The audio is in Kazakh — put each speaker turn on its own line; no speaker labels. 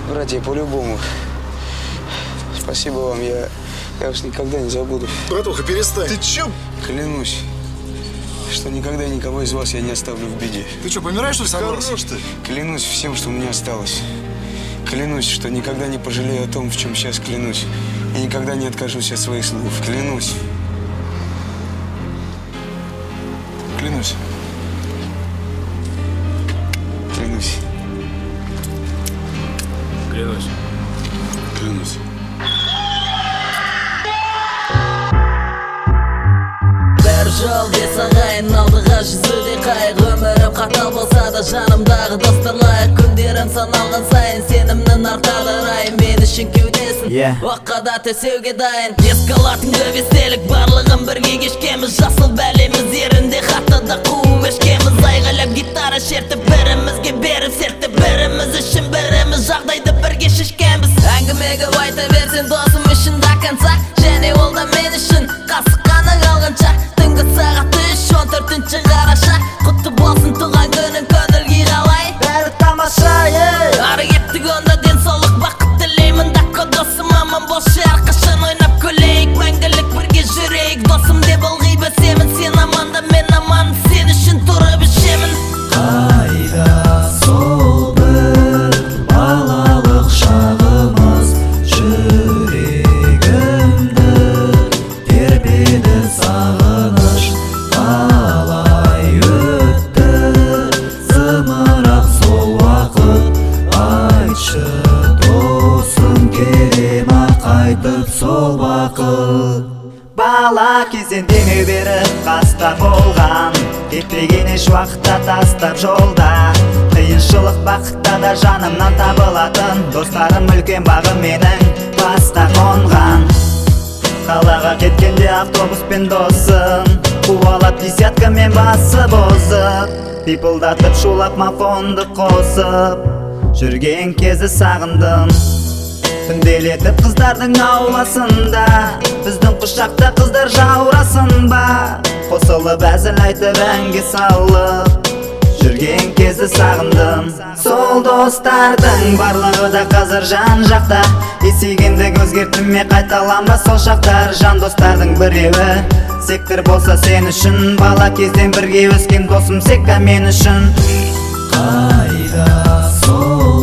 Братья, по-любому. Спасибо вам, я уж никогда не забуду.
Братуха, перестань.
Ты чё?
Клянусь, что никогда никого из вас я не оставлю в беде.
Ты чё, помираешь, что ли, собрался?
Хорош ты.
Клянусь всем, что у меня осталось. Клянусь, что никогда не пожалею о том, в чем сейчас клянусь. И никогда не откажусь от своих слов. Клянусь.
Клянусь.
Клянусь.
Клянусь.
Клянусь.
Бір жол бес ағайын алдыға жүзуде қайық Өмірім қатал болса да жанымдағы достарлайық Күндерім саналған сайын сенімнің артады райым Мен үшін кеудесін уаққада төсеуге дайын Еске алатын көп естелік барлығын бірге кешкеміз Жасыл бәлеміз ерінде хаттада қуып өшкеміз Айғайлап гитара шертіп бірімізге беріп сертіп Біріміз үшін біріміз жағдайды бірге шешкенбіз Әңгімеге айта берсең досым үшін да концерт Және ол да мен үшін қасық қаны қалғанша Түнгі сағат 3-14 қараша Құтты болсын туған күнің көңілге қалай Бәрі тамаша, ары кеттік онда денсаулық бақыт тілеймін Даққа досым аман болшы әрқашан ойнап көлейік Мәңгілік бірге жүрейік досым деп ылғи бөсемін Сен аманда мен аман сен үшін тұрып ішемін
Қайда сол бір балалық шағымыз Жүрегімді тербеді сағыныш Қалай өтті зымырап сол уақыт Айтшы досым келе ма қайтып сол бақыт Бала кезден демеу беріп қаста болған Кетпеген еш уақытта тастап жолда Қиыншылық бақытта да жанымнан табылатын Достарым үлкен бағы менің басқа қонған Қалаға кеткенде автобуспен досым Қуалап десяткамен басып озып Пипылдатып шулап мафонды қосып Жүрген кезі сағындым Түнделетіп қыздардың ауласында Біздің құшақта қыздар жаурасын ба Қосылып әзіл айтып әнге салып Жүрген кезі сағындым Сол достардың барлығы да қазір жан жақта Есейгендік өзгертіме қайталанба сол шақтар Жан достардың біреуі сектор болса сен үшін Бала кезден бірге өскен досым секка мен үшін Қайда сол